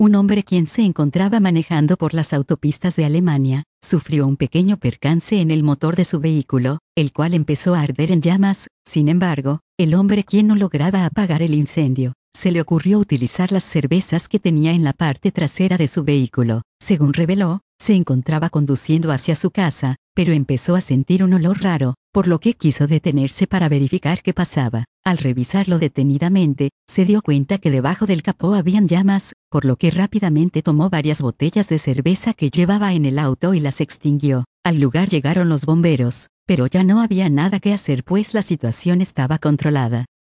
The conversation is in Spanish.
Un hombre quien se encontraba manejando por las autopistas de Alemania, sufrió un pequeño percance en el motor de su vehículo, el cual empezó a arder en llamas. Sin embargo, el hombre quien no lograba apagar el incendio, se le ocurrió utilizar las cervezas que tenía en la parte trasera de su vehículo. Según reveló, se encontraba conduciendo hacia su casa, pero empezó a sentir un olor raro, por lo que quiso detenerse para verificar qué pasaba. Al revisarlo detenidamente, se dio cuenta que debajo del capó habían llamas, por lo que rápidamente tomó varias botellas de cerveza que llevaba en el auto y las extinguió. Al lugar llegaron los bomberos, pero ya no había nada que hacer pues la situación estaba controlada.